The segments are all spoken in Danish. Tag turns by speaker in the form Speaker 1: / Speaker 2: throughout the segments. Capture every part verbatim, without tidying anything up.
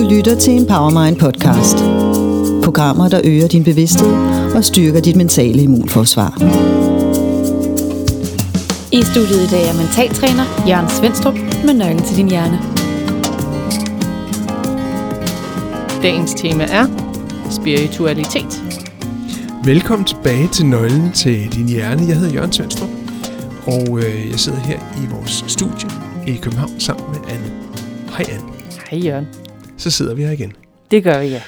Speaker 1: lytter til Empowermind podcast. Programmer, der øger din bevidsthed og styrker dit mentale immunforsvar.
Speaker 2: I studiet i dag er mentaltræner Jørgen Svendstrup med nøglen til din hjerne.
Speaker 3: Dagens tema er spiritualitet.
Speaker 4: Velkommen tilbage til nøglen til din hjerne. Jeg hedder Jørgen Svendstrup, og øh, jeg sidder her i vores studie i København sammen med Anne. Hej Anne.
Speaker 3: Hej Jørgen.
Speaker 4: Så sidder vi her igen.
Speaker 3: Det gør vi, ja.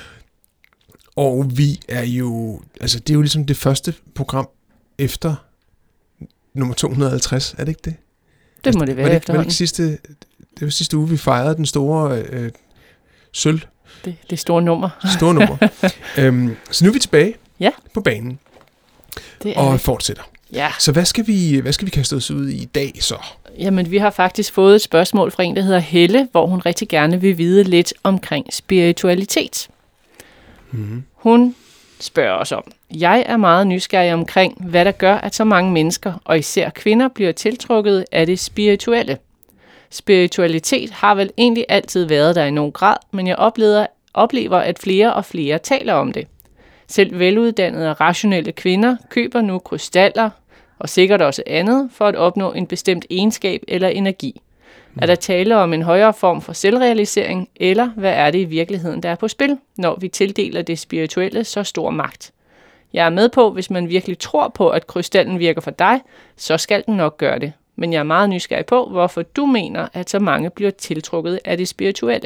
Speaker 4: Og vi er jo, altså det er jo ligesom det første program efter nummer to hundrede og halvtreds, er det ikke det?
Speaker 3: Det må det være
Speaker 4: var det,
Speaker 3: efterhånden.
Speaker 4: Var det, sidste, det var sidste uge, vi fejrede den store øh, sølv.
Speaker 3: Det, det store nummer.
Speaker 4: Store nummer. øhm, så nu er vi tilbage
Speaker 3: ja.
Speaker 4: på banen
Speaker 3: det er
Speaker 4: og
Speaker 3: det.
Speaker 4: fortsætter.
Speaker 3: Ja.
Speaker 4: Så hvad skal, vi, hvad skal vi kaste os ud i i dag så?
Speaker 3: Jamen, vi har faktisk fået et spørgsmål fra en, der hedder Helle, hvor hun rigtig gerne vil vide lidt omkring spiritualitet.
Speaker 4: Mm-hmm.
Speaker 3: Hun spørger os om, jeg er meget nysgerrig omkring, hvad der gør, at så mange mennesker, og især kvinder, bliver tiltrukket af det spirituelle. Spiritualitet har vel egentlig altid været der i nogen grad, men jeg oplever, oplever, at flere og flere taler om det. Selv veluddannede og rationelle kvinder køber nu krystaller og sikkert også andet for at opnå en bestemt egenskab eller energi. Er der tale om en højere form for selvrealisering, eller hvad er det i virkeligheden, der er på spil, når vi tildeler det spirituelle så stor magt? Jeg er med på, hvis man virkelig tror på, at krystallen virker for dig, så skal den nok gøre det. Men jeg er meget nysgerrig på, hvorfor du mener, at så mange bliver tiltrukket af det spirituelle.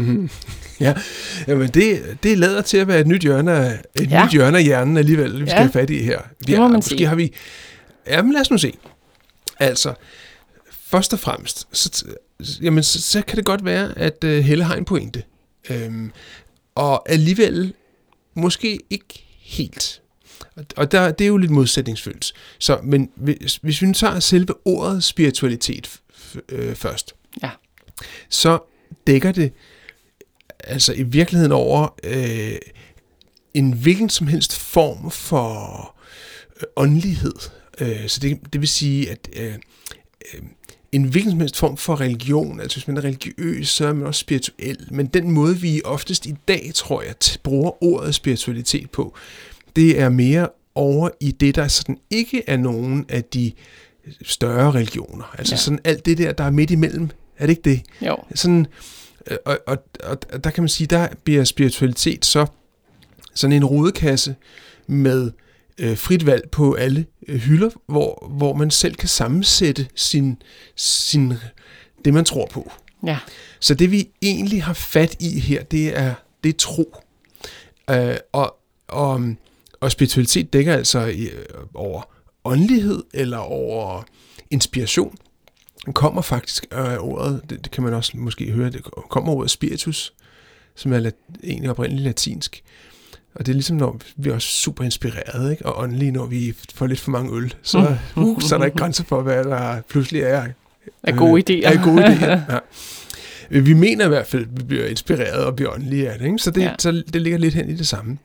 Speaker 4: ja, jamen det, det lader til at være et nyt hjørne af, et
Speaker 3: ja.
Speaker 4: nyt hjørne af hjernen alligevel, vi skal ja. have fat i her. Vi
Speaker 3: det må
Speaker 4: er,
Speaker 3: man
Speaker 4: måske
Speaker 3: sige.
Speaker 4: har vi... Jamen lad os nu se. Altså, først og fremmest, så, jamen, så, så kan det godt være, at uh, Helle har en pointe. Øhm, og alligevel måske ikke helt. Og der, det er jo lidt modsætningsfyldt. Så, men hvis, hvis vi nu tager selve ordet spiritualitet f- øh, først,
Speaker 3: ja.
Speaker 4: så dækker det altså i virkeligheden over øh, en hvilken som helst form for øh, åndelighed. Øh, så det, det vil sige, at øh, øh, en hvilken som helst form for religion, altså hvis man er religiøs, så er man også spirituel. Men den måde, vi oftest i dag, tror jeg, bruger ordet spiritualitet på, det er mere over i det, der sådan ikke er nogen af de større religioner. Altså ja. sådan alt det der, der er midt imellem. Er det ikke det?
Speaker 3: Jo.
Speaker 4: Sådan, og, og, og der kan man sige, der bliver spiritualitet så sådan en rodekasse med øh, frit valg på alle øh, hylder, hvor, hvor man selv kan sammensætte sin, sin, det, man tror på.
Speaker 3: Ja. Så
Speaker 4: det, vi egentlig har fat i her, det er, det er tro. Øh, og, og, og spiritualitet dækker altså øh, over åndelighed eller over inspiration. Det kommer faktisk af øh, ordet, det, det kan man også måske høre, det kommer ordet spiritus, som er lat, egentlig oprindeligt latinsk. Og det er ligesom, når vi er også super inspirerede, ikke? Og åndelige, når vi får lidt for mange øl, så, uh, så er der ikke grænser for, hvad der pludselig er.
Speaker 3: Er gode idéer.
Speaker 4: Er gode idéer, ja. Vi mener i hvert fald, at vi bliver inspireret og bliver åndelige af det, ikke? Så, det, ja. så det ligger lidt hen i det samme.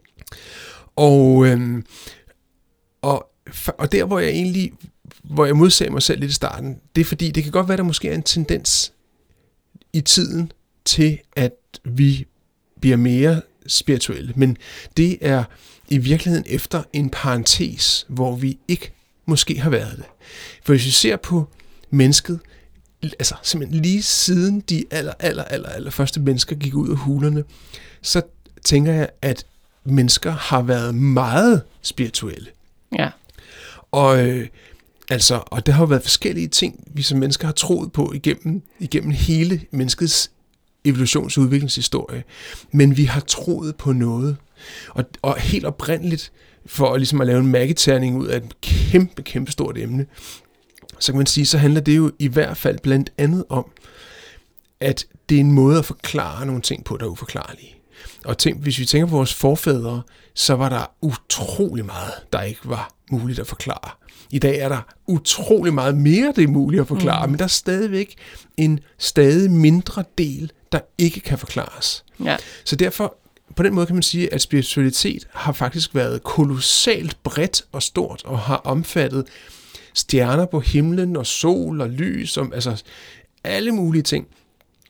Speaker 4: Og, øhm, og, og der, hvor jeg egentlig, hvor jeg modsagde mig selv lidt i starten, det er fordi, det kan godt være, der måske er en tendens i tiden til, at vi bliver mere spirituelle, men det er i virkeligheden efter en parentes, hvor vi ikke måske har været det. For hvis vi ser på mennesket, altså simpelthen lige siden de aller, aller, aller, aller første mennesker gik ud af hulerne, så tænker jeg, at mennesker har været meget spirituelle.
Speaker 3: Ja.
Speaker 4: Og øh, altså, og der har jo været forskellige ting, vi som mennesker har troet på igennem, igennem hele menneskets evolutions- og udviklingshistorie. Men vi har troet på noget. Og, og helt oprindeligt, for ligesom at lave en magiterning ud af et kæmpe, kæmpe stort emne, så kan man sige, så handler det jo i hvert fald blandt andet om, at det er en måde at forklare nogle ting på, der er uforklarlige. Og tænk, hvis vi tænker på vores forfædre, så var der utrolig meget, der ikke var muligt at forklare. I dag er der utrolig meget mere, det er muligt at forklare, mm. men der er stadigvæk en stadig mindre del, der ikke kan forklares.
Speaker 3: Ja.
Speaker 4: Så derfor, på den måde kan man sige, at spiritualitet har faktisk været kolossalt bredt og stort, og har omfattet stjerner på himlen, og sol og lys, og, altså alle mulige ting.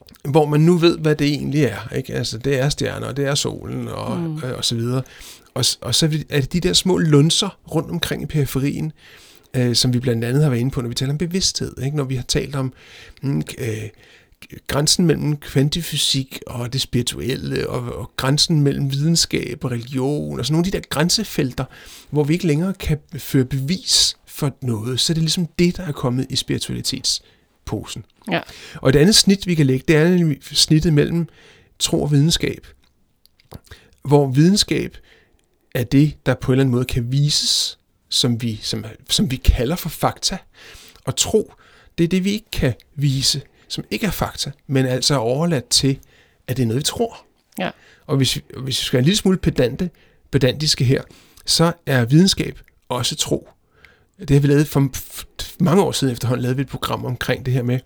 Speaker 4: hvor man nu ved, hvad det egentlig er. Ikke? Altså, det er stjerner, og det er solen, og, mm. og, og så videre. Og, og så er det de der små lunser rundt omkring i periferien, øh, som vi blandt andet har været inde på, når vi taler om bevidsthed. Ikke? Når vi har talt om mm, øh, grænsen mellem kvantifysik og det spirituelle, og, og grænsen mellem videnskab og religion, og sådan nogle af de der grænsefelter, hvor vi ikke længere kan føre bevis for noget. Så er det ligesom det, der er kommet i spiritualitetsposen.
Speaker 3: Ja.
Speaker 4: Og et andet snit, vi kan lægge, det er snittet mellem tro og videnskab. Hvor videnskab er det, der på en eller anden måde kan vises, som vi, som, som vi kalder for fakta. Og tro, det er det, vi ikke kan vise, som ikke er fakta, men altså er overladt til, at det er noget, vi tror.
Speaker 3: Ja.
Speaker 4: Og hvis vi, hvis vi skal være en lille smule pedante, pedantiske her, så er videnskab også tro. Det har vi lavet for mange år siden efterhånden, lavet vi et program omkring det her med,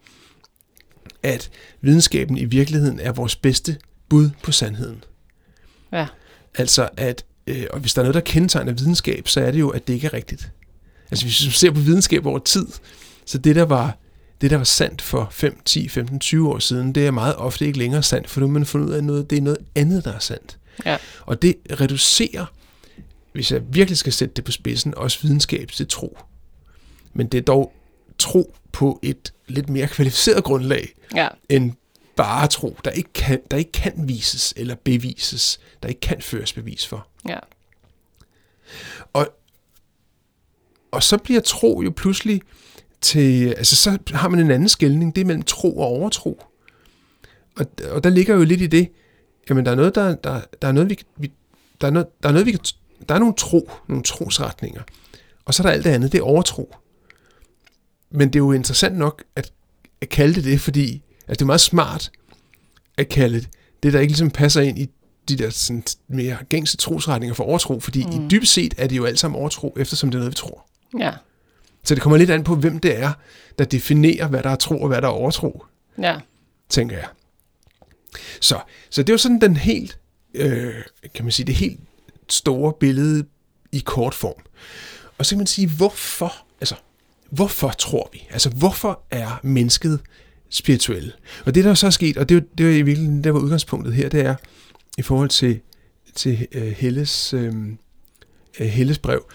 Speaker 4: at videnskaben i virkeligheden er vores bedste bud på sandheden.
Speaker 3: Ja.
Speaker 4: Altså, at øh, og hvis der er noget, der kendetegner videnskab, så er det jo, at det ikke er rigtigt. Altså, hvis vi ser på videnskab over tid, så det, der var, det, der var sandt for fem, ti, femten, tyve år siden, det er meget ofte ikke længere sandt, for nu har man fundet ud af noget, det er noget andet, der er sandt.
Speaker 3: Ja.
Speaker 4: Og det reducerer, hvis jeg virkelig skal sætte det på spidsen, også videnskab til tro. Men det er dog tro på et lidt mere kvalificeret grundlag,
Speaker 3: ja.
Speaker 4: end bare tro, der ikke, kan, der ikke kan vises eller bevises, der ikke kan føres bevis for.
Speaker 3: Ja.
Speaker 4: Og, og så bliver tro jo pludselig til, altså så har man en anden skelning, det er mellem tro og overtro. Og, og der ligger jo lidt i det, jamen der er noget, der, der, der er noget, vi, vi der er noget, der er noget, vi kan, der er nogle tro, nogle trosretninger, og så er der alt det andet, det er overtro. Men det er jo interessant nok at, at kalde det det, fordi altså det er meget smart at kalde det, det der ikke ligesom passer ind i de der sådan, mere gængse trosretninger for overtro, fordi mm. i dybest set er det jo alt sammen overtro, eftersom det er noget, vi tror.
Speaker 3: Ja.
Speaker 4: Så det kommer lidt an på, hvem det er, der definerer, hvad der er tro og hvad der er overtro,
Speaker 3: ja.
Speaker 4: tænker jeg. Så, så det er jo sådan den helt, øh, kan man sige, det helt store billede i kort form. Og så kan man sige, hvorfor, altså, hvorfor tror vi? Altså, hvorfor er mennesket spirituelle? Og det, der så er sket, og det er jo, det er jo i virkeligheden, der var udgangspunktet her, det er i forhold til, til uh, Helles, uh, Helles brev,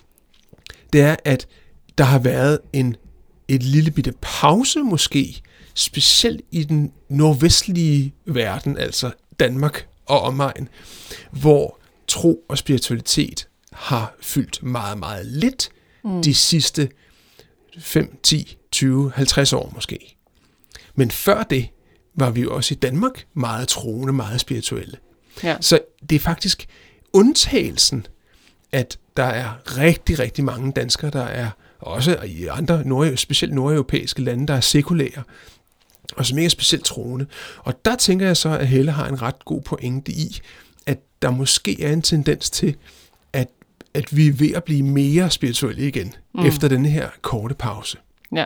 Speaker 4: det er, at der har været en et lille bitte pause måske, specielt i den nordvestlige verden, altså Danmark og omegn, hvor tro og spiritualitet har fyldt meget, meget lidt mm. de sidste fem, ti, tyve, halvtreds år måske. Men før det var vi jo også i Danmark meget troende, meget spirituelle.
Speaker 3: Ja.
Speaker 4: Så det er faktisk undtagelsen, at der er rigtig, rigtig mange danskere, der er også i andre, nord, specielt nordeuropæiske lande, der er sekulære, og som ikke er specielt troende. Og der tænker jeg så, at Helle har en ret god pointe i, at der måske er en tendens til, at, at vi er ved at blive mere spirituelle igen, mm. efter denne her korte pause.
Speaker 3: Ja.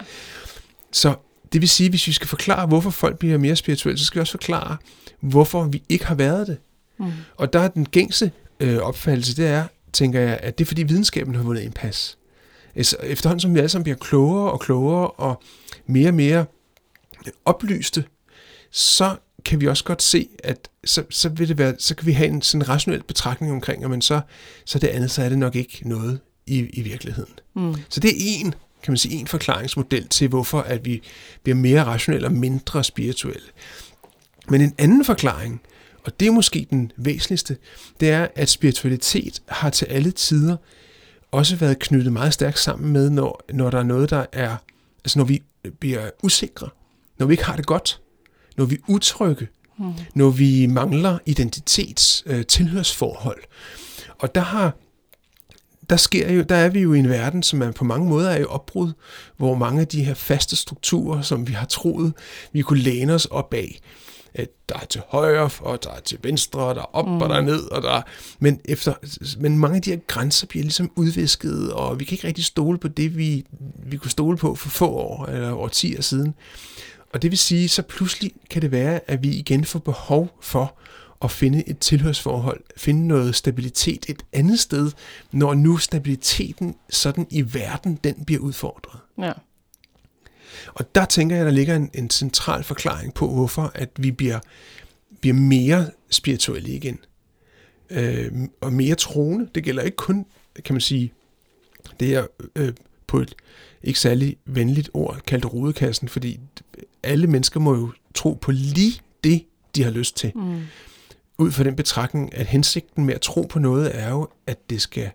Speaker 4: Så det vil sige, at hvis vi skal forklare, hvorfor folk bliver mere spirituelle, så skal vi også forklare, hvorfor vi ikke har været det. Mm. Og der er den gængse øh, opfattelse, det er, tænker jeg, at det er fordi videnskaben har vundet indpas. Efterhånden som vi alle sammen bliver klogere og klogere og mere og mere oplyste, så kan vi også godt se, at så, så, vil det være, så kan vi have en sådan rationel betragtning omkring, men så, så det andet, så er det nok ikke noget i, i virkeligheden. Mm. Så det er en, kan man sige, en forklaringsmodel til, hvorfor at vi bliver mere rationelle og mindre spirituelle. Men en anden forklaring, og det er måske den væsentligste, det er, at spiritualitet har til alle tider også været knyttet meget stærkt sammen med, når, når der er noget, der er, altså når vi bliver usikre, når vi ikke har det godt, når vi er utrygge, mm. når vi mangler identitets, øh, tilhørsforhold. Og der har, der sker jo, der er vi jo i en verden, som er på mange måder er i opbrud, hvor mange af de her faste strukturer, som vi har troet, vi kunne læne os op af, at der er til højre, og der er til venstre, og der er op, mm. og der er ned, og der er, men, efter, men mange af de her grænser bliver ligesom udvisket, og vi kan ikke rigtig stole på det, vi, vi kunne stole på for få år, eller årtier siden. Og det vil sige, så pludselig kan det være, at vi igen får behov for at finde et tilhørsforhold, finde noget stabilitet et andet sted, når nu stabiliteten sådan i verden, den bliver udfordret.
Speaker 3: Ja.
Speaker 4: Og der tænker jeg, at der ligger en, en central forklaring på, hvorfor at vi bliver, bliver mere spirituelle igen. Øh, og mere troende. Det gælder ikke kun, kan man sige, det er øh, på et ikke særlig venligt ord kaldt rodekassen, fordi alle mennesker må jo tro på lige det, de har lyst til. Mm. Ud fra den betragtning, at hensigten med at tro på noget er jo, at det skal,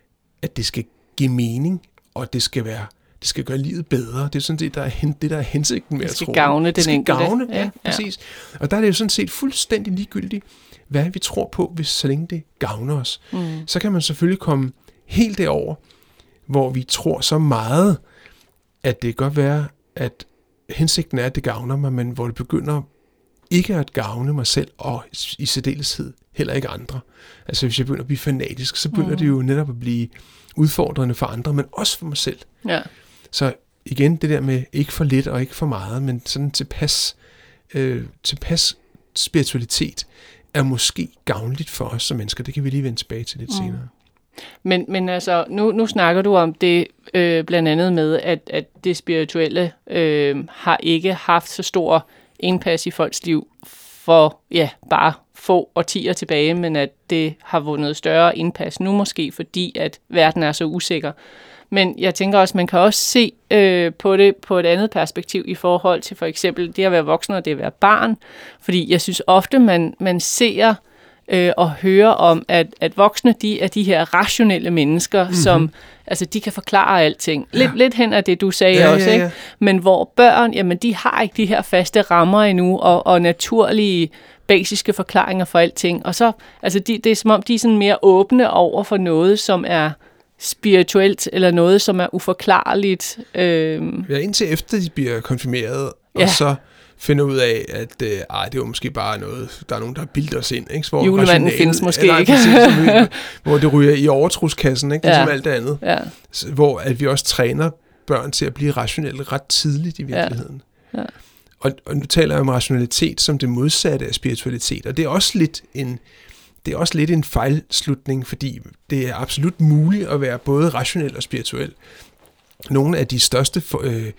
Speaker 4: at det skal give mening, og det skal være, det skal gøre livet bedre. Det er sådan set, der er hen, det, der er hensigten med at tro.
Speaker 3: Det skal gavne den
Speaker 4: det skal
Speaker 3: enkelte.
Speaker 4: Gavne, ja,
Speaker 3: ja,
Speaker 4: præcis. Og der er det jo sådan set fuldstændig ligegyldigt, hvad vi tror på, hvis så længe det gavner os. Mm. Så kan man selvfølgelig komme helt derover, hvor vi tror så meget, at det kan godt være, at hensigten er, at det gavner mig, men hvor det begynder ikke at gavne mig selv, og i særdeleshed heller ikke andre. Altså hvis jeg begynder at blive fanatisk, så begynder mm. det jo netop at blive udfordrende for andre, men også for mig selv.
Speaker 3: Ja.
Speaker 4: Så igen, det der med ikke for lidt og ikke for meget, men sådan tilpas, øh, tilpas spiritualitet er måske gavnligt for os som mennesker. Det kan vi lige vende tilbage til lidt mm. senere.
Speaker 3: Men, men altså, nu, nu snakker du om det øh, blandt andet med, at, at det spirituelle øh, har ikke haft så stor indpas i folks liv for ja, bare få årtier tilbage, men at det har vundet større indpas nu måske, fordi at verden er så usikker. Men jeg tænker også, man kan også se øh, på det på et andet perspektiv i forhold til for eksempel det at være voksen og det at være barn. Fordi jeg synes ofte, man, man ser øh, og hører om, at, at voksne de er de her rationelle mennesker, mm-hmm. som altså, de kan forklare alting. Lidt, ja. lidt hen af det, du sagde ja, også. Ja, ja. Ikke? Men hvor børn, jamen, de har ikke de her faste rammer endnu, og, og naturlige basiske forklaringer for alting. Og så, altså, de, det er som om, de er sådan mere åbne over for noget, som er spirituelt, eller noget, som er uforklarligt. Øhm.
Speaker 4: Ja, indtil efter de bliver konfirmeret,
Speaker 3: ja.
Speaker 4: og så finder ud af, at øh, ej, det var måske bare noget, der er nogen, der har bildet os ind. Ikke? Hvor
Speaker 3: julemanden findes måske
Speaker 4: ja, nej,
Speaker 3: ikke.
Speaker 4: Præcis, hvor det ryger i overtroskassen, ikke? Det er
Speaker 3: ja.
Speaker 4: som alt det andet.
Speaker 3: Ja.
Speaker 4: Hvor at vi også træner børn til at blive rationelle ret tidligt i virkeligheden. Ja. Ja. Og, og nu taler jeg om rationalitet som det modsatte af spiritualitet, og det er også lidt en Det er også lidt en fejlslutning, fordi det er absolut muligt at være både rationel og spirituel. Nogle af de største øh,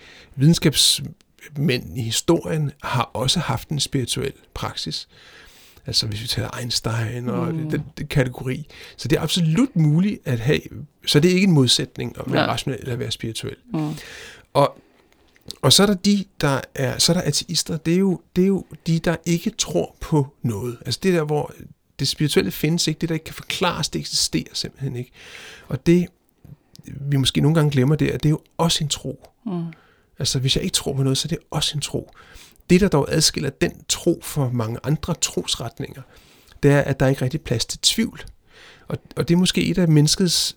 Speaker 4: videnskabsmænd i historien har også haft en spirituel praksis. Altså hvis vi taler Einstein og mm. den, den kategori. Så det er absolut muligt at have, så det er ikke en modsætning at være ja. rationel eller at være spirituel. Mm. Og, og så er der de, der er, så er der ateister, det er, jo, det er jo de, der ikke tror på noget. Altså det der, hvor det spirituelle findes ikke, det der ikke kan forklares, det eksisterer simpelthen ikke. Og det, vi måske nogle gange glemmer det, at det er jo også en tro. Mm. Altså hvis jeg ikke tror på noget, så er det også en tro. Det, der dog adskiller den tro for mange andre trosretninger, det er, at der ikke er rigtig plads til tvivl. Og, og det er måske et af menneskets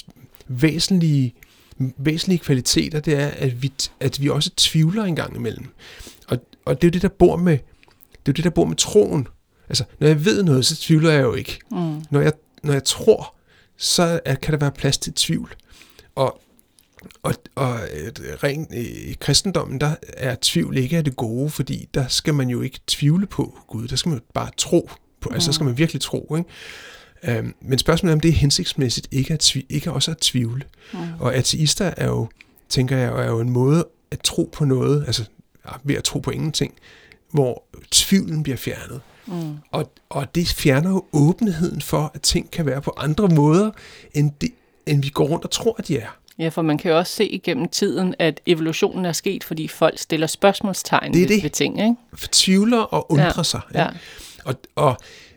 Speaker 4: væsentlige, væsentlige kvaliteter, det er, at vi, at vi også tvivler en gang imellem. Og, og det er jo det, der bor med, det er jo det, der bor med troen. Altså, når jeg ved noget, så tvivler jeg jo ikke. Mm. Når jeg, når jeg tror, så er, kan der være plads til tvivl. Og, og, og rent i kristendommen, der er tvivl ikke af det gode, fordi der skal man jo ikke tvivle på Gud. Der skal man jo bare tro på. Mm. Altså, der skal man virkelig tro, ikke? Um, men spørgsmålet er, om det er hensigtsmæssigt ikke, at tvi- ikke også at tvivle. Mm. Og ateister er jo, tænker jeg, er jo en måde at tro på noget, altså ved at tro på ingenting, hvor tvivlen bliver fjernet. Mm. Og, og det fjerner jo åbenheden for, at ting kan være på andre måder, end, det, end vi går rundt og tror, at de er.
Speaker 3: Ja, for man kan jo også se igennem tiden, at evolutionen er sket, fordi folk stiller spørgsmålstegn
Speaker 4: det er
Speaker 3: ved,
Speaker 4: det.
Speaker 3: ved ting, ikke?
Speaker 4: Tvivler og undrer
Speaker 3: ja.
Speaker 4: sig.
Speaker 3: Ja.
Speaker 4: Og, og,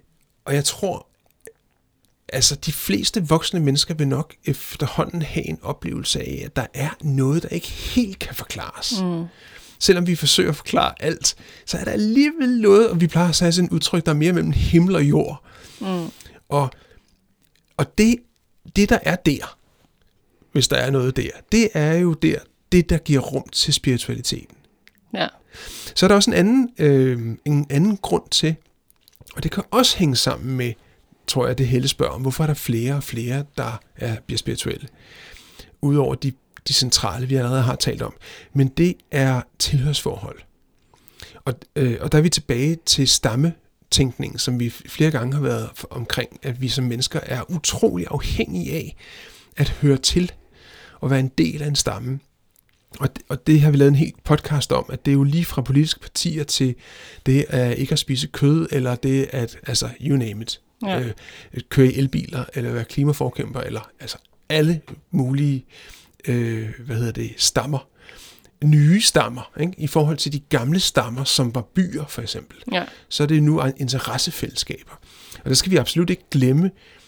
Speaker 4: og jeg tror, altså de fleste voksne mennesker vil nok efterhånden have en oplevelse af, at der er noget, der ikke helt kan forklares. Mm. Selvom vi forsøger at forklare alt, så er der alligevel noget, og vi plejer at sige sådan et udtryk, der er mere mellem himmel og jord. Mm. Og, og det, det, der er der, hvis der er noget der, det er jo der, det, der giver rum til spiritualiteten.
Speaker 3: Ja.
Speaker 4: Så er der også en anden, øh, en anden grund til, og det kan også hænge sammen med, tror jeg, det Helle spørger om, hvorfor er der flere og flere, der er, bliver spirituelle, udover de de centrale, vi allerede har talt om. Men det er tilhørsforhold. Og, øh, og der er vi tilbage til stammetænkningen, som vi flere gange har været omkring, at vi som mennesker er utrolig afhængige af at høre til og være en del af en stamme. Og det, og det har vi lavet en helt podcast om, at det er jo lige fra politiske partier til det at ikke at spise kød, eller det at, altså, you name it, ja. øh, køre i elbiler, eller være klimaforkæmper, eller altså alle mulige, øh, hvad hedder det, stammer, nye stammer, ikke? I forhold til de gamle stammer, som var byer for eksempel. Ja. Så er det nu interessefællesskaber. Og der skal vi absolut ikke glemme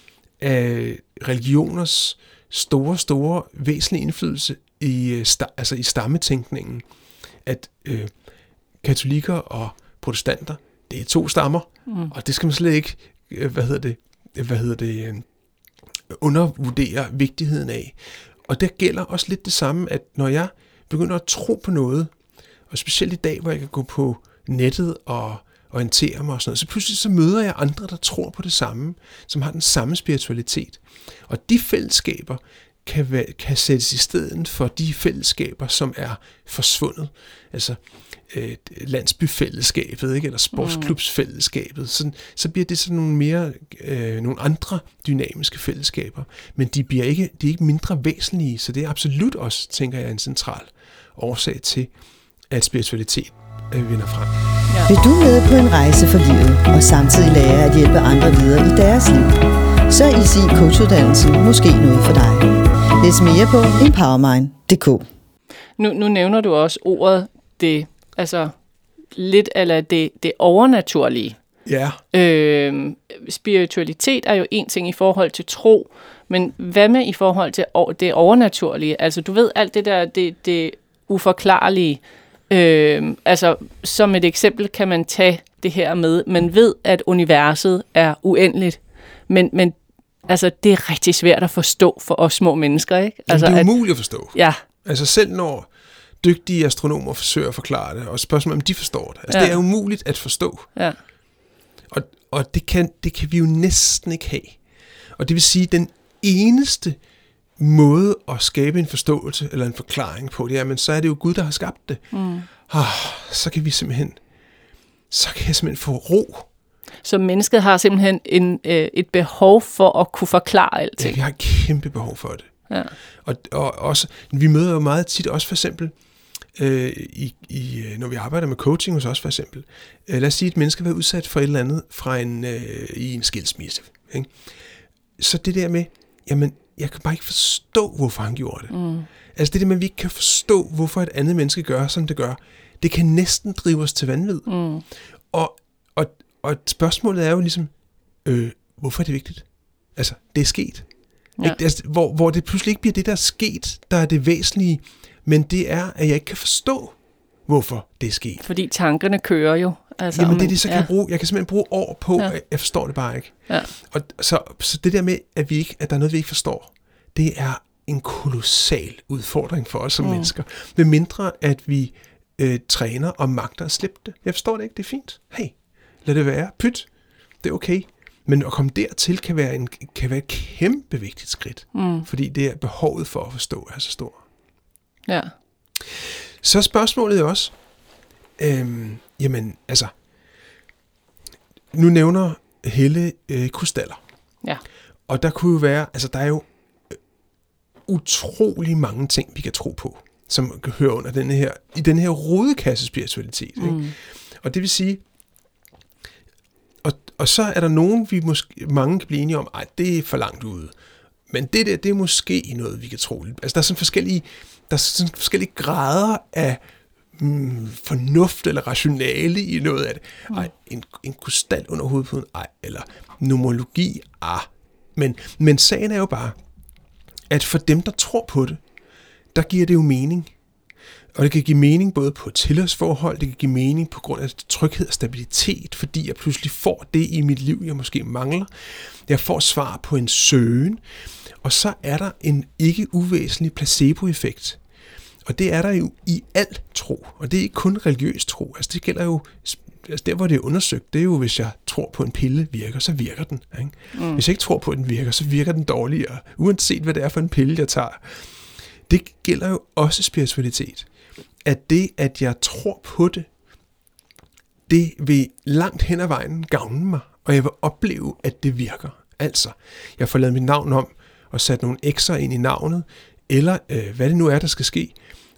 Speaker 4: af religioners store, store væsentlige indflydelse i, altså i stammetænkningen, at øh, katolikker og protestanter, det er to stammer, mm. og det skal man slet ikke, hvad hedder det, hvad hedder det, øh, undervurdere vigtigheden af. Og der gælder også lidt det samme, at når jeg begynder at tro på noget, og specielt i dag, hvor jeg kan gå på nettet og orientere mig og sådan noget, så pludselig så møder jeg andre, der tror på det samme, som har den samme spiritualitet. Og de fællesskaber kan, være, kan sættes i stedet for de fællesskaber, som er forsvundet. Altså øh, landsbyfællesskabet, ikke? Eller sportsklubsfællesskabet. Så, så bliver det sådan nogle mere, øh, nogle andre dynamiske fællesskaber. Men de bliver ikke, de er ikke mindre væsentlige, så det er absolut også, tænker jeg, en central årsag til, at spiritualitet øh, vinder frem.
Speaker 1: Ja. Vil du med på en rejse for livet, og samtidig lære at hjælpe andre videre i deres liv? Så er I C coachuddannelsen måske noget for dig. Læs mere på empowermind punktum d k.
Speaker 3: Nu, nu nævner du også ordet det, altså lidt eller det, det overnaturlige.
Speaker 4: Ja.
Speaker 3: Øh, spiritualitet er jo en ting i forhold til tro, men hvad med i forhold til det overnaturlige? Altså du ved alt det der, det, det uforklarlige. Øh, altså som et eksempel kan man tage det her med, man ved at universet er uendeligt, men, men altså det er rigtig svært at forstå for os små mennesker, ikke? Altså,
Speaker 4: Jamen, det er umuligt at forstå.
Speaker 3: Ja.
Speaker 4: Altså selv når dygtige astronomer forsøger at forklare det, og spørgsmålet om de forstår det. Altså ja. Det er umuligt at forstå.
Speaker 3: Ja.
Speaker 4: Og, og det, kan, det kan vi jo næsten ikke have. Og det vil sige, den eneste måde at skabe en forståelse eller en forklaring på det, jamen så er det jo Gud, der har skabt det. Mm. Ah, så kan vi simpelthen, så kan jeg simpelthen få ro.
Speaker 3: Så mennesket har simpelthen en, øh, et behov for at kunne forklare alting.
Speaker 4: Ja, vi har et kæmpe behov for det.
Speaker 3: Ja.
Speaker 4: Og, og også, vi møder jo meget tit, også for eksempel, øh, i, i, når vi arbejder med coaching hos os for eksempel. Øh, lad os sige, at et menneske har været udsat for et eller andet fra en, øh, i en skilsmisse. Ikke? Så det der med, jamen, jeg kan bare ikke forstå, hvorfor han gjorde det. Mm. Altså det der med, at vi ikke kan forstå, hvorfor et andet menneske gør, som det gør, det kan næsten drive os til vanvid. Mm. Og, og, og spørgsmålet er jo ligesom, øh, hvorfor er det vigtigt? Altså, det er sket. Ja. Ikke? Altså, hvor, hvor det pludselig ikke bliver det, der er sket, der er det væsentlige, men det er, at jeg ikke kan forstå, hvorfor det er sket.
Speaker 3: Fordi tankerne kører jo. Altså,
Speaker 4: Jamen det er det, så kan ja. jeg bruge. Jeg kan simpelthen bruge år på, ja. jeg forstår det bare ikke.
Speaker 3: Ja.
Speaker 4: Og så, så det der med, at, vi ikke, at der er noget, vi ikke forstår, det er en kolossal udfordring for os som mm. mennesker. Med mindre, at vi øh, træner og magter at slippe det. Jeg forstår det ikke, det er fint. Hey, lad det være. Pyt, det er okay. Men at komme dertil kan være, en, kan være et kæmpe vigtigt skridt. Mm. Fordi det er behovet for at forstå er så stor.
Speaker 3: Ja.
Speaker 4: Så spørgsmålet er også, øhm, jamen altså, nu nævner Helle øh, krystaller.
Speaker 3: Ja.
Speaker 4: Og der kunne jo være, altså der er jo utrolig mange ting, vi kan tro på, som kan høre under denne her, i den her rodekasse spiritualitet. Mm. Ikke? Og det vil sige, og, og så er der nogen, vi måske, mange kan blive enige om, ej, det er for langt ude. Men det der, det er måske noget, vi kan tro. Altså der er sådan forskellige, der er sådan forskellige grader af mm, fornuft eller rationale i noget af det. Ej, en, en krystal under hovedpuden, ej, eller numerologi, ah. Men, men sagen er jo bare, at for dem, der tror på det, der giver det jo mening. Og det kan give mening både på tilhørsforhold, det kan give mening på grund af tryghed og stabilitet, fordi jeg pludselig får det i mit liv, jeg måske mangler. Jeg får svar på en søgen, og så er der en ikke uvæsentlig placeboeffekt. Og det er der jo i al tro, og det er ikke kun religiøs tro. Altså det gælder jo, altså der hvor det er undersøgt, det er jo, hvis jeg tror på en pille virker, så virker den. Ikke? Mm. Hvis jeg ikke tror på, at den virker, så virker den dårligere, uanset hvad det er for en pille, jeg tager. Det gælder jo også spiritualitet. At det, at jeg tror på det, det vil langt hen ad vejen gavne mig, og jeg vil opleve, at det virker. Altså, jeg får lavet mit navn om, og sat nogle x'er ind i navnet, eller øh, hvad det nu er, der skal ske,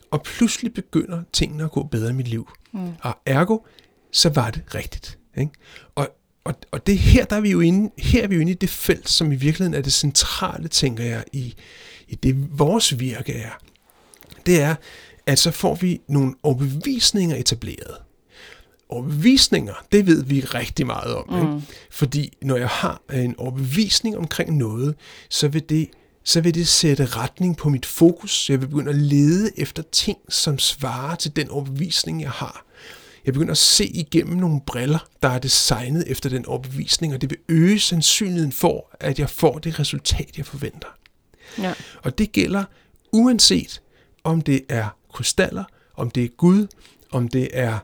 Speaker 4: og pludselig begynder tingene at gå bedre i mit liv. Mm. Og ergo, så var det rigtigt. Ikke? Og, og, og det her, der er vi jo inde, her er vi jo inde i det felt, som i virkeligheden er det centrale, tænker jeg, i, i det vores virke er. Det er, at så får vi nogle overbevisninger etableret. Overbevisninger, det ved vi rigtig meget om. Mm. Ikke? Fordi når jeg har en overbevisning omkring noget, så vil det så vil det sætte retning på mit fokus. Jeg vil begynde at lede efter ting, som svarer til den overbevisning, jeg har. Jeg begynder at se igennem nogle briller, der er designet efter den overbevisning, og det vil øge sandsynligheden for, at jeg får det resultat, jeg forventer. Ja. Og det gælder uanset, om det er krystaller, om det er Gud, om det er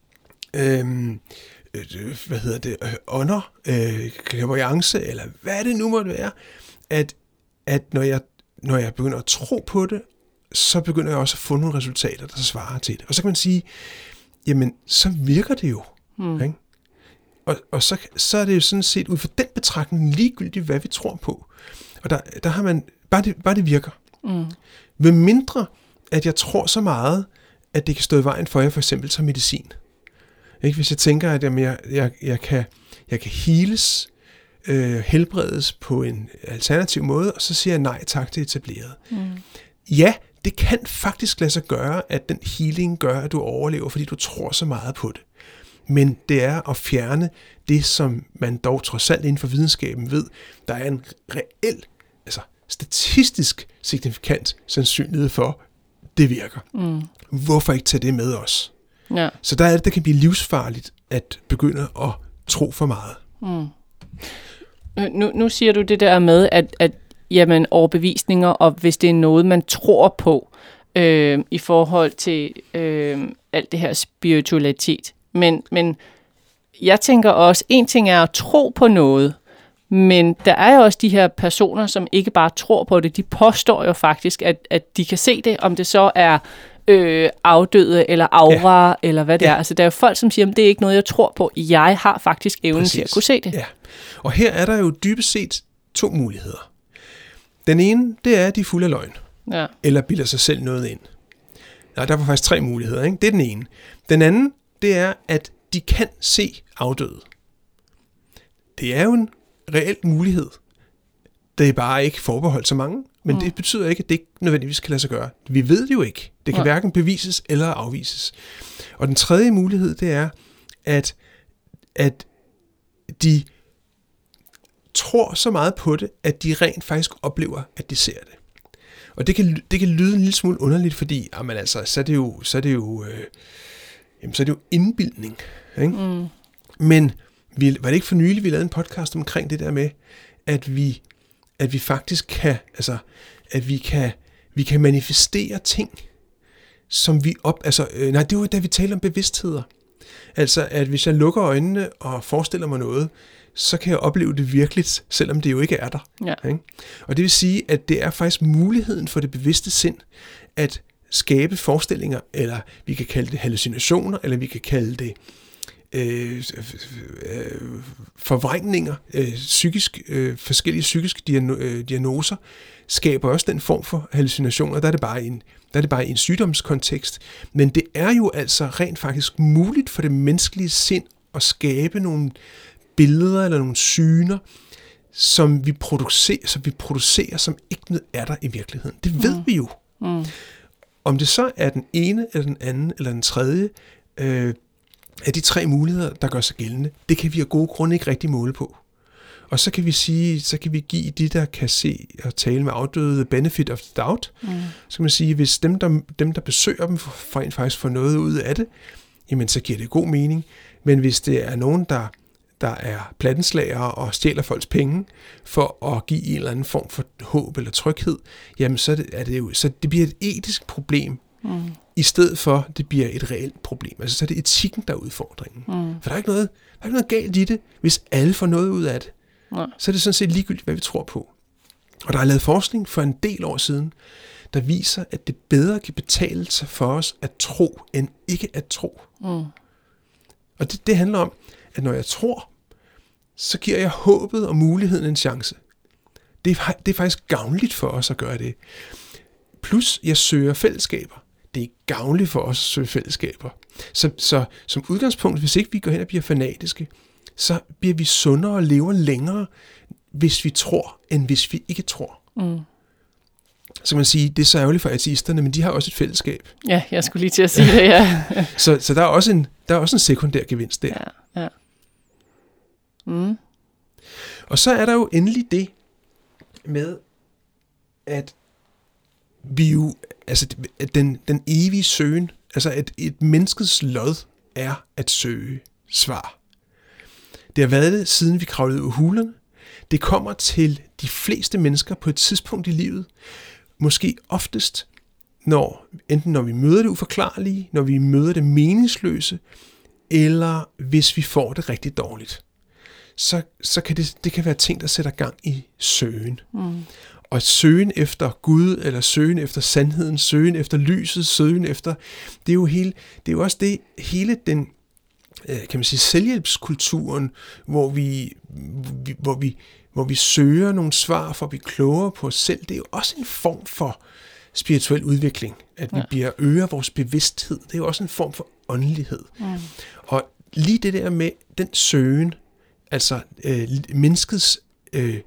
Speaker 4: øhm, øh, hvad hedder det, øh, ånder, øh, clairvoyance, eller hvad det nu måtte være, at at når jeg, når jeg begynder at tro på det, så begynder jeg også at få nogle resultater, der svarer til det. Og så kan man sige, jamen, så virker det jo. Mm. Ikke? Og, og så, så er det jo sådan set ud fra den betragtning ligegyldigt, hvad vi tror på. Og der, der har man, bare det, bare det virker. Mm. Med mindre, at jeg tror så meget, at det kan stå i vejen for, at jeg for eksempel tager medicin. Ikke? Hvis jeg tænker, at jamen, jeg, jeg, jeg, kan, jeg kan heales, Øh, helbredes på en alternativ måde, og så siger jeg nej tak til etableret. Mm. Ja, det kan faktisk lade sig gøre, at den healing gør, at du overlever, fordi du tror så meget på det. Men det er at fjerne det, som man dog trods alt inden for videnskaben ved, der er en reel, altså statistisk signifikant sandsynlighed for, det virker. Mm. Hvorfor ikke tage det med os? Ja. Så der er det, der kan blive livsfarligt at begynde at tro for meget.
Speaker 3: Mm. Nu, nu siger du det der med, at, at jamen, overbevisninger, og hvis det er noget, man tror på, øh, i forhold til øh, alt det her spiritualitet. Men, men jeg tænker også, en ting er at tro på noget, men der er jo også de her personer, som ikke bare tror på det. De påstår jo faktisk, at, at de kan se det, om det så er øh, afdøde eller aura, ja. Eller hvad det ja. er. Altså, der er jo folk, som siger, at det er ikke noget, jeg tror på. Jeg har faktisk evnen Præcis. til at kunne se det.
Speaker 4: Ja. Og her er der jo dybest set to muligheder. Den ene, det er, at de er fulde af løgn. Ja. Eller bilder sig selv noget ind. Nej, der var faktisk tre muligheder. Ikke? Det er den ene. Den anden, det er, at de kan se afdøde. Det er jo en reel mulighed. Det er bare ikke forbeholdt så mange. Men mm. det betyder ikke, at det ikke nødvendigvis kan lade sig gøre. Vi ved det jo ikke. Det kan ja. hverken bevises eller afvises. Og den tredje mulighed, det er, at, at de tror så meget på det, at de rent faktisk oplever, at de ser det. Og det kan, det kan lyde en lille smule underligt, fordi jamen altså, så er det jo, så er det jo, øh, jamen, så er det jo indbildning. Ikke? Mm. Men vi, var det ikke for nylig, vi lavede en podcast omkring det der med, at vi, at vi faktisk kan, altså, at vi kan, vi kan manifestere ting, som vi op, altså, øh, nej, det var da vi talte om bevidstheder. Altså, at hvis jeg lukker øjnene og forestiller mig noget, så kan jeg opleve det virkeligt, selvom det jo ikke er der. Ja. Ikke? Og det vil sige, at det er faktisk muligheden for det bevidste sind, at skabe forestillinger, eller vi kan kalde det hallucinationer, eller vi kan kalde det øh, øh, forvrængninger, øh, psykisk, øh, forskellige psykiske diagnoser, skaber også den form for hallucinationer. Der er det bare en Der er det bare i en sygdomskontekst. Men det er jo altså rent faktisk muligt for det menneskelige sind at skabe nogle billeder eller nogle syner, som vi producerer, som vi producerer, som ikke er der i virkeligheden. Det ved mm. vi jo. Mm. Om det så er den ene, eller den anden, eller den tredje øh, af de tre muligheder, der gør sig gældende, det kan vi af gode grunde ikke rigtig måle på. Og så kan vi sige, så kan vi give de, der kan se og tale med afdøde, benefit of the doubt. Mm. Så kan man sige, hvis dem, der, dem, der besøger dem, får faktisk får noget ud af det, jamen så giver det god mening. Men hvis det er nogen, der, der er plattenslagere og stjæler folks penge for at give en eller anden form for håb eller tryghed, jamen så er det, er det jo, så det bliver et etisk problem, mm. i stedet for, det bliver et reelt problem. Altså så er det etikken, der er udfordringen. Mm. For der er ikke noget, der er ikke noget galt i det, hvis alle får noget ud af det. Nej. Så er det sådan set ligegyldigt, hvad vi tror på. Og der er lavet forskning for en del år siden, der viser, at det bedre kan betale sig for os at tro, end ikke at tro. Mm. Og det, det handler om, at når jeg tror, så giver jeg håbet og muligheden en chance. Det er, det er faktisk gavnligt for os at gøre det. Plus, jeg søger fællesskaber. det er gavnligt for os at søge fællesskaber. Så, så som udgangspunkt, hvis ikke vi går hen og bliver fanatiske, så bliver vi sundere og lever længere, hvis vi tror, end hvis vi ikke tror.
Speaker 2: Mm.
Speaker 4: Så kan man sige, det er så ærgerligt for ateisterne, men de har også et fællesskab.
Speaker 2: Ja, jeg skulle lige til at sige det, ja.
Speaker 4: så så der, er også en, der er også en sekundær gevinst der.
Speaker 2: Ja, ja. Mm.
Speaker 4: Og så er der jo endelig det med, at vi jo, altså at den, den evige søgen, altså at et menneskets lod er at søge svar. Det har været det, siden vi kravlede ud af hulerne. Det kommer til de fleste mennesker på et tidspunkt i livet, måske oftest, når, enten når vi møder det uforklarlige, når vi møder det meningsløse, eller hvis vi får det rigtig dårligt. Så, så kan det, det kan være ting, der sætter gang i søgen. Mm. Og søgen efter Gud, eller søgen efter sandheden, søgen efter lyset, søgen efter, det er jo, hele, det er jo også det, hele den, kan man sige, selvhjælpskulturen, hvor vi, hvor vi, hvor vi søger nogle svar for at blive klogere på os selv, det er jo også en form for spirituel udvikling, at vi ja. bliver øger vores bevidsthed. Det er jo også en form for åndelighed. Mm. Og lige det der med den søgen, altså øh, menneskets øh,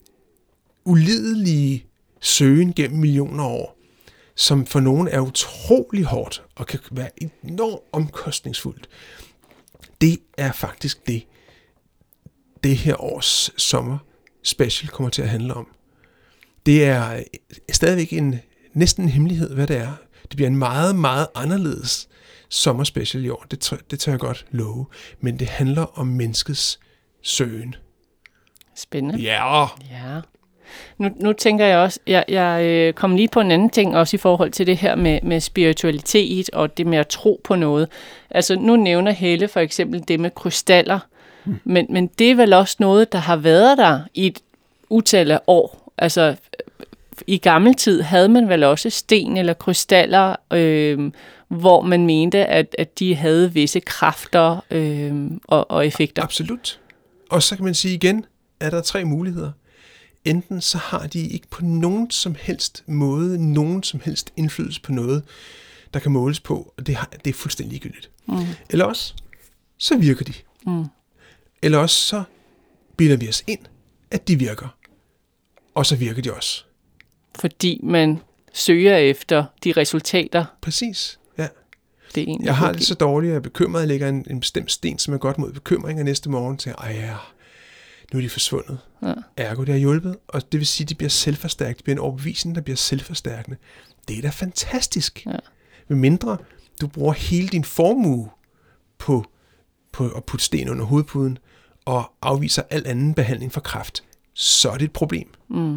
Speaker 4: ulidelige søgen gennem millioner år, som for nogen er utrolig hårdt og kan være enormt omkostningsfuldt, det er faktisk det, det her års sommer special kommer til at handle om. Det er stadigvæk en, næsten en hemmelighed, hvad det er. Det bliver en meget, meget anderledes sommerspecial i år. Det tør, det tør jeg godt love. Men det handler om menneskets søgen.
Speaker 3: Spændende.
Speaker 4: Ja.
Speaker 3: Ja. Nu, nu tænker jeg også, jeg, jeg kom lige på en anden ting, også i forhold til det her med, med spiritualitet og det med at tro på noget. Altså nu nævner Helle for eksempel det med krystaller, hmm. men, men det er vel også noget, der har været der i et utal af år. Altså i gammel tid havde man vel også sten eller krystaller, øh, hvor man mente, at, at de havde visse kræfter øh, og, og effekter.
Speaker 4: Absolut. Og så kan man sige igen, er der tre muligheder. Enten så har de ikke på nogen som helst måde, nogen som helst indflydelse på noget, der kan måles på, og det, har, det er fuldstændig ligegyldigt. Mm. Eller også, så virker de. Mm. Eller også, så bilder vi os ind, at de virker. Og så virker de også.
Speaker 3: Fordi man søger efter de resultater.
Speaker 4: Præcis, ja.
Speaker 3: Det er egentlig
Speaker 4: jeg har
Speaker 3: okay.
Speaker 4: det så dårligt, at jeg er bekymret. Jeg lægger en, en bestemt sten, som er godt mod bekymring, og næste morgen til, ej ja, nu er de forsvundet. Ja. Ergo, det har hjulpet, og det vil sige, at de bliver selvforstærkende. Det bliver en overbevisning, der bliver selvforstærkende. Det er da fantastisk. Ja. Med mindre du bruger hele din formue på, på at putte sten under hovedpuden, og afviser al anden behandling for kræft, så er det et problem. Mm.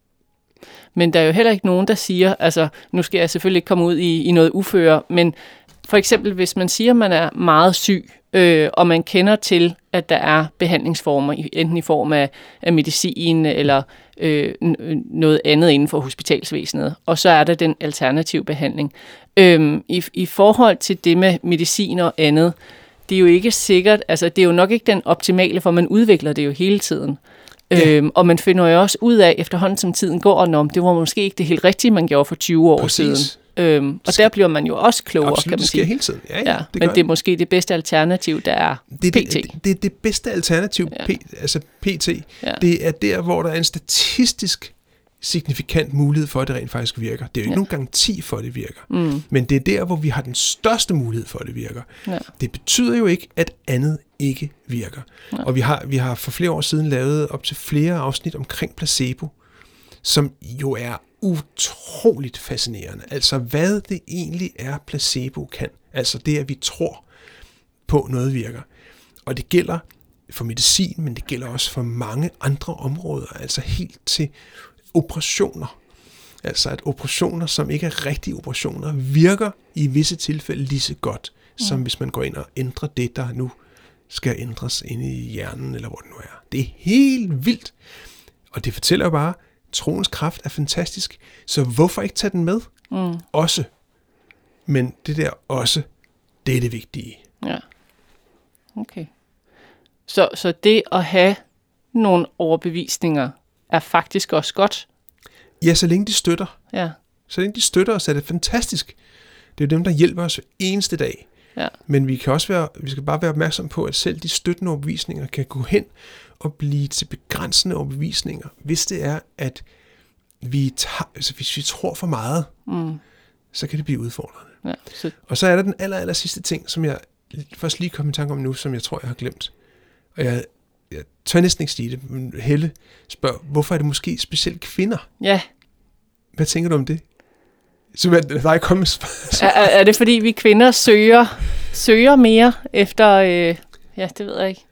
Speaker 3: Men der er jo heller ikke nogen, der siger, altså nu skal jeg selvfølgelig ikke komme ud i, i noget uføre, men for eksempel hvis man siger, at man er meget syg, øh, og man kender til, at der er behandlingsformer, enten i form af, af medicin eller øh, noget andet inden for hospitalsvæsenet, og så er der den alternative behandling. Øh, i, I forhold til det med medicin og andet, det er jo ikke sikkert, altså det er jo nok ikke den optimale, for man udvikler det jo hele tiden. Ja. Øhm, og man finder jo også ud af, efterhånden som tiden går, om det var måske ikke det helt rigtige, man gjorde for tyve år
Speaker 4: Præcis.
Speaker 3: siden. Øhm, og der bliver man jo også klogere,
Speaker 4: Absolut,
Speaker 3: kan man sige.
Speaker 4: det sker hele tiden. Ja, ja,
Speaker 3: ja,
Speaker 4: det
Speaker 3: men det er måske det bedste alternativ, der er
Speaker 4: det,
Speaker 3: P T.
Speaker 4: Det, det, det er det bedste alternativ,
Speaker 3: ja.
Speaker 4: P, altså P T. Ja. Det er der, hvor der er en statistisk signifikant mulighed for, at det rent faktisk virker. Det er jo ikke ja. nogen garanti for, at det virker. Mm. Men det er der, hvor vi har den største mulighed for, at det virker. Ja. Det betyder jo ikke, at andet ikke virker. Ja. Og vi har, vi har for flere år siden lavet op til flere afsnit omkring placebo, som jo er utroligt fascinerende. Altså, hvad det egentlig er, placebo kan. Altså det, at vi tror på, noget virker. Og det gælder for medicin, men det gælder også for mange andre områder. Altså helt til operationer. Altså at operationer, som ikke er rigtige operationer, virker i visse tilfælde lige så godt, mm. som hvis man går ind og ændrer det, der nu skal ændres inde i hjernen, eller hvor det nu er. Det er helt vildt. Og det fortæller jo bare, at troens kraft er fantastisk. Så hvorfor ikke tage den med? Mm. Også. Men det der også, det er det vigtige.
Speaker 3: Ja. Okay. Så, så det at have nogle overbevisninger er faktisk også godt.
Speaker 4: Ja, så længe de støtter.
Speaker 3: Ja.
Speaker 4: Så længe de støtter os, er det fantastisk. Det er jo dem, der hjælper os eneste dag.
Speaker 3: Ja.
Speaker 4: Men vi kan også være, vi skal bare være opmærksom på, at selv de støttende overbevisninger kan gå hen og blive til begrænsende overbevisninger, hvis det er, at vi tager, altså hvis vi tror for meget, mm. så kan det blive udfordrende.
Speaker 3: Ja, så...
Speaker 4: Og så er der den aller, aller sidste ting, som jeg først lige kom i tanke om nu, som jeg tror, jeg har glemt. Og jeg, jeg tør næsten ikke sige det, men Helle spørger, hvorfor er det måske specielt kvinder?
Speaker 3: Ja.
Speaker 4: Hvad tænker du om det? Så er der ikke kommet
Speaker 3: er, er det fordi, vi kvinder søger, søger mere efter, øh, ja, det ved jeg ikke,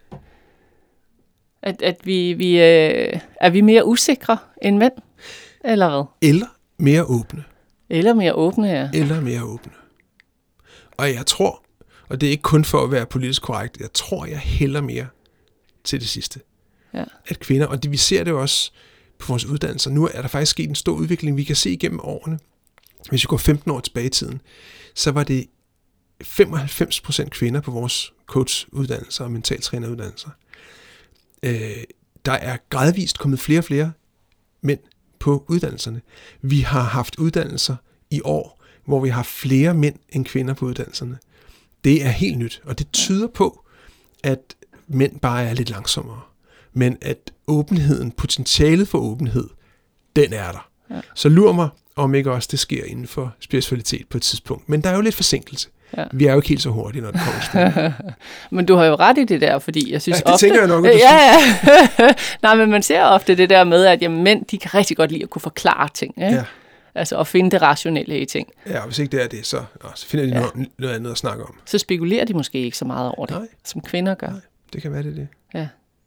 Speaker 3: at, at vi, vi øh, er vi mere usikre end mænd, eller hvad?
Speaker 4: Eller mere åbne.
Speaker 3: Eller mere åbne, ja.
Speaker 4: Eller mere åbne. Og jeg tror, og det er ikke kun for at være politisk korrekt, jeg tror, jeg hælder mere til det sidste.
Speaker 3: Ja. At
Speaker 4: kvinder, og det, vi ser det også på vores uddannelser, nu er der faktisk sket en stor udvikling, vi kan se igennem årene. Hvis vi går femten år tilbage i tiden, så var det femoghalvfems procent kvinder på vores coachuddannelser og mentaltræneruddannelser. Øh, der er gradvist kommet flere og flere mænd på uddannelserne. Vi har haft uddannelser i år, hvor vi har flere mænd end kvinder på uddannelserne. Det er helt nyt, og det tyder på, at mænd bare er lidt langsommere. Men at åbenheden, potentialet for åbenhed, den er der. Ja. Så lur mig, om ikke også det sker inden for spiritualitet på et tidspunkt. Men der er jo lidt forsinkelse. Ja. Vi er jo ikke helt så hurtige, når det kommer til.
Speaker 3: Men du har jo ret i det der, fordi jeg synes
Speaker 4: ja, det
Speaker 3: ofte...
Speaker 4: tænker jeg nok, at du
Speaker 3: ja, ja. Nej, men man ser ofte det der med, at jamen, mænd, de kan rigtig godt lide at kunne forklare ting. Ikke? Ja. Altså at finde det rationelle i ting.
Speaker 4: Ja, og hvis ikke det er det, så, nå, så finder de ja. noget, noget andet at snakke om.
Speaker 3: Så spekulerer de måske ikke så meget over det, Nej. som kvinder gør.
Speaker 4: Nej, det kan være det, det.
Speaker 3: Ja.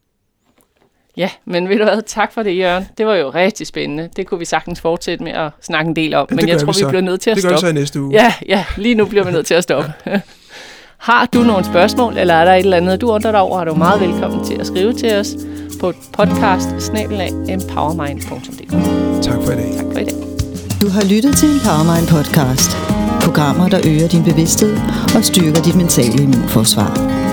Speaker 3: Ja, men ved du hvad, tak for det, Jørgen. Det var jo rigtig spændende. Det kunne vi sagtens fortsætte med at snakke en del om, ja, men jeg tror, vi, vi bliver nødt til at
Speaker 4: det
Speaker 3: stoppe.
Speaker 4: Det gør vi så i næste uge.
Speaker 3: Ja, ja, lige nu bliver vi nødt til at stoppe. Har du nogle spørgsmål, eller er der et eller andet, du undrer dig over, er du meget velkommen til at skrive til os på podcast snabel-a empowermind punktum d k.
Speaker 4: Tak for i dag.
Speaker 3: Tak for i dag.
Speaker 1: Du har lyttet til Empowermind podcast. Programmer, der øger din bevidsthed og styrker dit mentale immunforsvar.